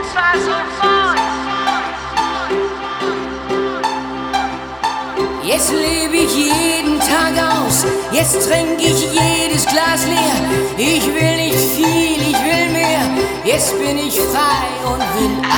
zwar sofort. Jetzt lebe ich jeden Tag aus, jetzt trinke ich jedes Glas leer. Ich will nicht viel, ich will mehr, jetzt bin ich frei und will